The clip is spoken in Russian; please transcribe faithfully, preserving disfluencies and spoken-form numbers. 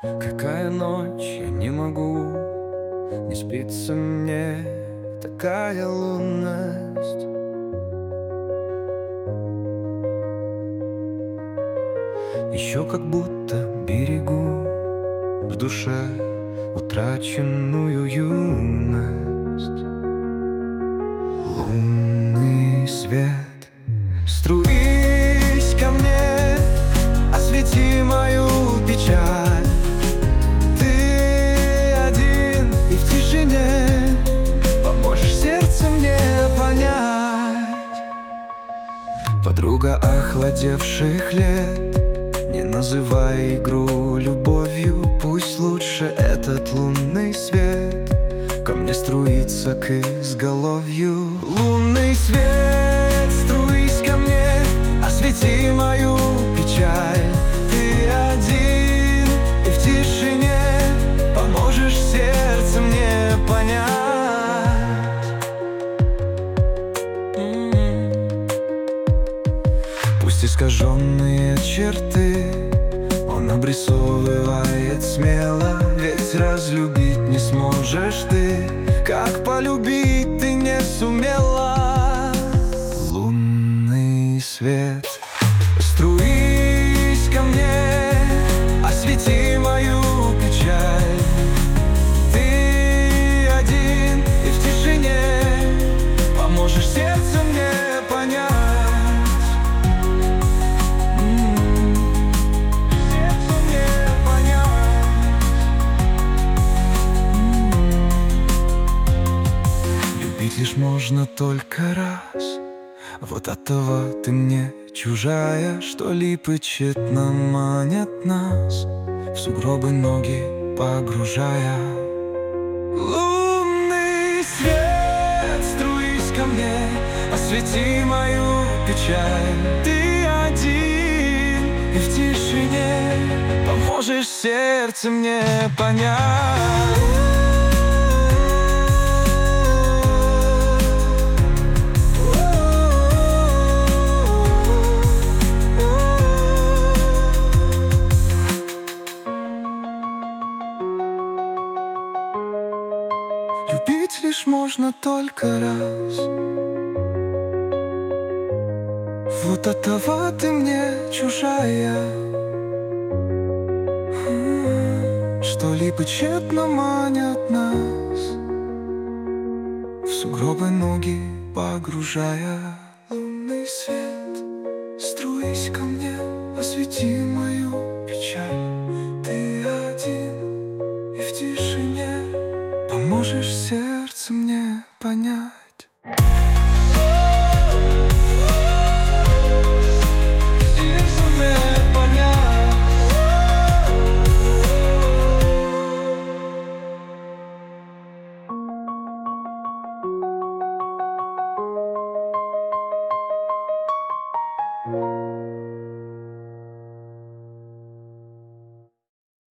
Какая ночь, я не могу, не спится мне, такая лунность. Еще как будто берегу в душе утраченную юность. Лунный свет, струись ко мне, освети мою печаль. Ты один и в тишине поможешь сердцу мне понять. Подруга охладевших лет, не называй игру любовью, пусть лучше этот лунный свет ко мне струится к изголовью. Лунный свет, струись ко мне, освети мою печаль. Ты один и в тишине поможешь сердцу мне понять. Пусть искаженные черты он обрисовывает смело, ведь разлюбить не сможешь ты, как полюбить ты не сумела. Лунный свет, струись ко мне, освети мою печаль. Ты один и в тишине поможешь сердцу мне понять. Лишь можно только раз, вот от того ты мне чужая, что липы тщетно манят нас, в сугробы ноги погружая. Лунный свет, струись ко мне, освети мою печаль. Ты один и в тишине поможешь сердцу мне понять. Любить лишь можно только раз, вот от того ты мне чужая, что липы тщетно манят нас, в сугробы ноги погружая. Лунный свет, струись ко мне, освети мою печаль. Ты один и в тишине поможешь сердцу мне понять.